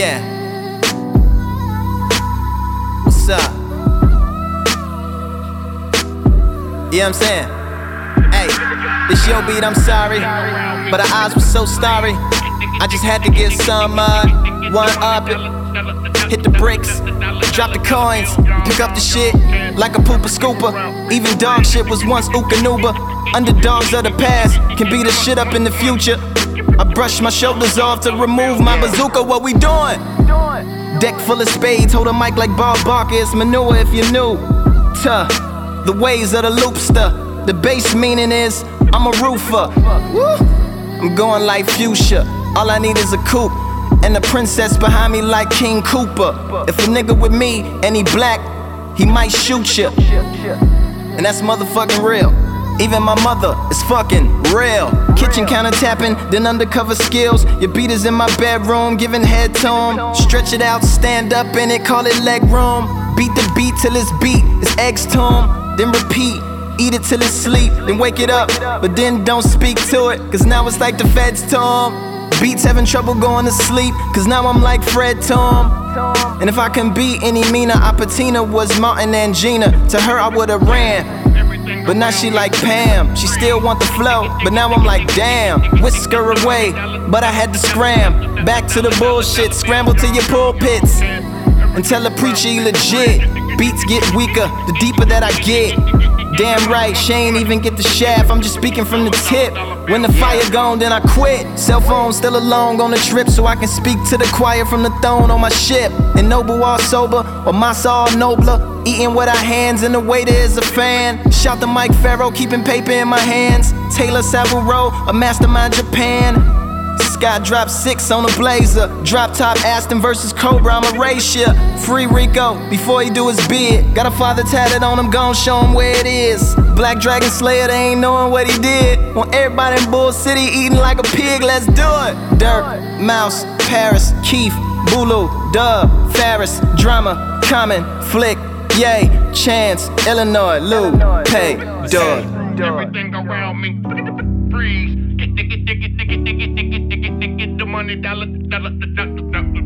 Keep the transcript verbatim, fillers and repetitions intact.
Yeah. What's up? Yeah, I'm saying, hey, this your beat, I'm sorry, but our eyes were so starry. I just had to get some, uh, one up it, hit the bricks, drop the coins, pick up the shit like a pooper scooper. Even dog shit was once ooka-nooba. Underdogs of the past can beat the shit up in the future. I brush my shoulders off to remove my bazooka. What we doing? Deck full of spades, hold a mic like Bob Barker. It's manure if you're new to the ways of the loopster. The base meaning is I'm a roofer. Woo. I'm going like fuchsia. All I need is a coupe and a princess behind me like King Cooper. If a nigga with me and he black, he might shoot ya. And that's motherfucking real. Even my mother is fucking real. Kitchen counter tapping, then undercover skills. Your beat is in my bedroom, giving head to him. Stretch it out, stand up in it, call it leg room. Beat the beat till it's beat, it's eggs to him. Then repeat, eat it till it's sleep, then wake it up. But then don't speak to it, cause now it's like the feds to him. Beats having trouble going to sleep, cause now I'm like Fred to him. And if I can be any meaner, Apatina was Martin and Gina. To her I would've ran, but now she like Pam. She still want the flow, but now I'm like damn. Whisk her away, but I had to scram. Back to the bullshit, scramble to your pulpits and tell the preacher he legit. Beats get weaker, the deeper that I get. Damn right, she ain't even get the shaft, I'm just speaking from the tip. When the fire gone, then I quit. Cell phone still alone on the trip, so I can speak to the choir from the throne on my ship. And noble all sober, or massa all nobler. Eating with our hands, and the waiter is a fan. Shout to Mike Farrow, keeping paper in my hands. Taylor Savaro, a mastermind Japan. Sky drop six on a blazer. Drop top Aston versus Cobra, I'm a ratio. Free Rico before he do his bid. Got a father tatted on him, gon' show him where it is. Black Dragon Slayer, they ain't knowing what he did. Want everybody in Bull City eating like a pig, let's do it. Dirk, Mouse, Paris, Keith, Bulu, Dub, Ferris, Drama, Common, Flick, Yay, Chance, Illinois, Lou, Pay, Dog. Everything around me, freeze. Get, get, get, get, get, get, get, get, get, get, get the money, dollar, dollar, dollar, dollar.